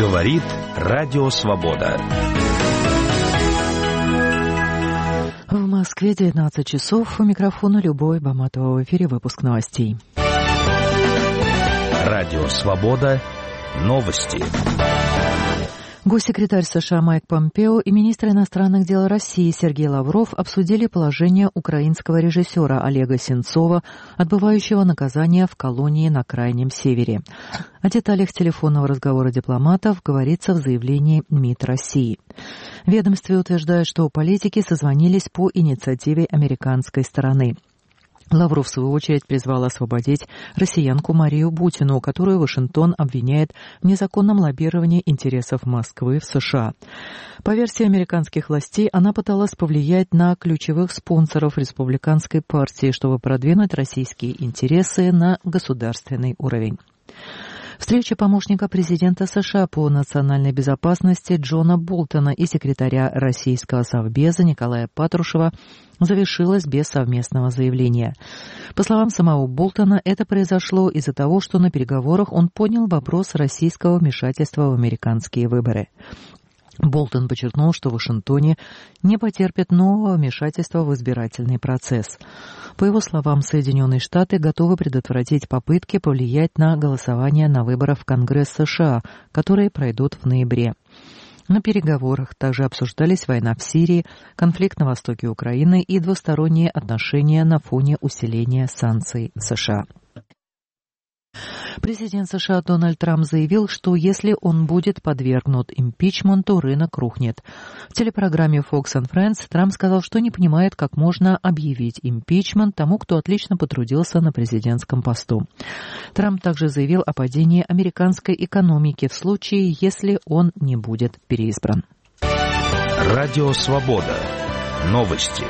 Говорит Радио Свобода. В Москве 19 часов. У микрофона Любовь Баматова. В эфире выпуск новостей. Радио Свобода. Новости. Госсекретарь США Майк Помпео и министр иностранных дел России Сергей Лавров обсудили положение украинского режиссера Олега Сенцова, отбывающего наказание в колонии на Крайнем Севере. О деталях телефонного разговора дипломатов говорится в заявлении МИД России. В ведомстве утверждают, что политики созвонились по инициативе американской стороны. Лавров, в свою очередь, призвал освободить россиянку Марию Бутину, которую Вашингтон обвиняет в незаконном лоббировании интересов Москвы в США. По версии американских властей, она пыталась повлиять на ключевых спонсоров республиканской партии, чтобы продвинуть российские интересы на государственный уровень. Встреча помощника президента США по национальной безопасности Джона Болтона и секретаря российского Совбеза Николая Патрушева завершилась без совместного заявления. По словам самого Болтона, это произошло из-за того, что на переговорах он поднял вопрос российского вмешательства в американские выборы. Болтон подчеркнул, что в Вашингтоне не потерпят нового вмешательства в избирательный процесс. По его словам, Соединенные Штаты готовы предотвратить попытки повлиять на голосование на выборах в Конгресс США, которые пройдут в ноябре. На переговорах также обсуждались война в Сирии, конфликт на востоке Украины и двусторонние отношения на фоне усиления санкций США. Президент США Дональд Трамп заявил, что если он будет подвергнут импичменту, рынок рухнет. В телепрограмме Fox and Friends Трамп сказал, что не понимает, как можно объявить импичмент тому, кто отлично потрудился на президентском посту. Трамп также заявил о падении американской экономики в случае, если он не будет переизбран. Радио Свобода. Новости.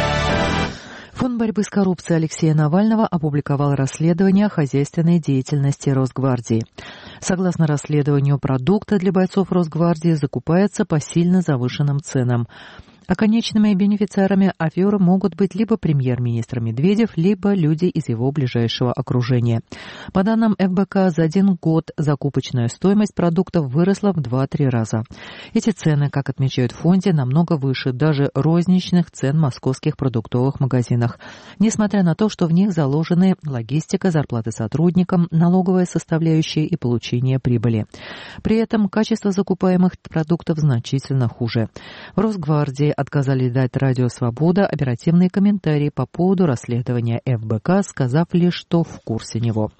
Фонд борьбы с коррупцией Алексея Навального опубликовал расследование о хозяйственной деятельности Росгвардии. Согласно расследованию, продукты для бойцов Росгвардии закупаются по сильно завышенным ценам. А конечными бенефициарами аферы могут быть либо премьер-министр Медведев, либо люди из его ближайшего окружения. По данным ФБК, за один год закупочная стоимость продуктов выросла в 2-3 раза. Эти цены, как отмечают в фонде, намного выше даже розничных цен в московских продуктовых магазинах, несмотря на то, что в них заложены логистика, зарплаты сотрудникам, налоговая составляющая и получение прибыли. При этом качество закупаемых продуктов значительно хуже. В Росгвардии отказали дать Радио Свобода оперативные комментарии по поводу расследования ФБК, сказав лишь, что в курсе него.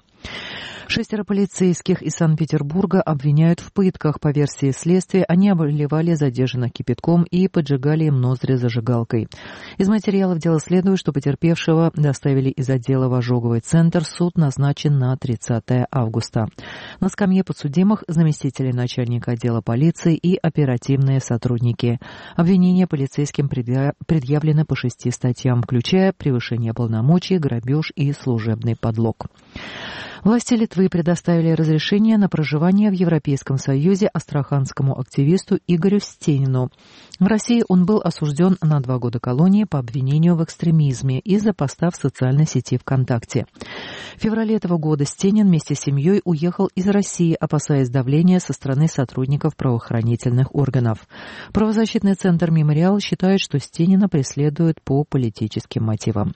6 полицейских из Санкт-Петербурга обвиняют в пытках. По версии следствия, они обливали задержанных кипятком и поджигали им ноздри зажигалкой. Из материалов дела следует, что потерпевшего доставили из отдела в ожоговый центр. Суд назначен на 30 августа. На скамье подсудимых заместители начальника отдела полиции и оперативные сотрудники. Обвинения полицейским предъявлены по 6 статьям, включая превышение полномочий, грабеж и служебный подлог. Власти Литвы предоставили разрешение на проживание в Европейском Союзе астраханскому активисту Игорю Стенину. В России он был осужден на 2 года колонии по обвинению в экстремизме из-за поста в социальной сети ВКонтакте. В феврале этого года Стенин вместе с семьей уехал из России, опасаясь давления со стороны сотрудников правоохранительных органов. Правозащитный центр «Мемориал» считает, что Стенина преследуют по политическим мотивам.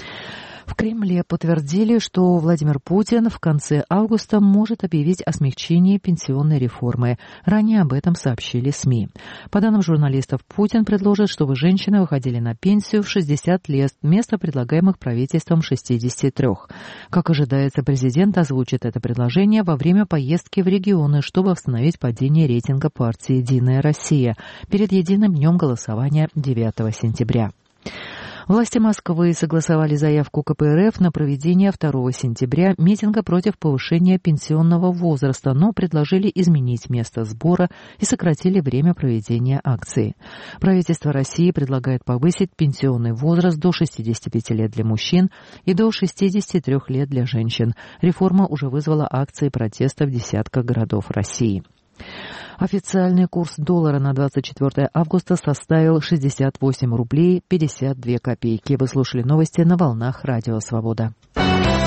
В Кремле подтвердили, что Владимир Путин в конце августа может объявить о смягчении пенсионной реформы. Ранее об этом сообщили СМИ. По данным журналистов, Путин предложит, чтобы женщины выходили на пенсию в 60 лет вместо предлагаемых правительством 63. Как ожидается, президент озвучит это предложение во время поездки в регионы, чтобы остановить падение рейтинга партии «Единая Россия» перед единым днем голосования 9 сентября. Власти Москвы согласовали заявку КПРФ на проведение 2 сентября митинга против повышения пенсионного возраста, но предложили изменить место сбора и сократили время проведения акции. Правительство России предлагает повысить пенсионный возраст до 65 лет для мужчин и до 63 лет для женщин. Реформа уже вызвала акции протеста в десятках городов России. Официальный курс доллара на 24 августа составил 68 рублей 52 копейки. Вы слушали новости на волнах Радио Свобода.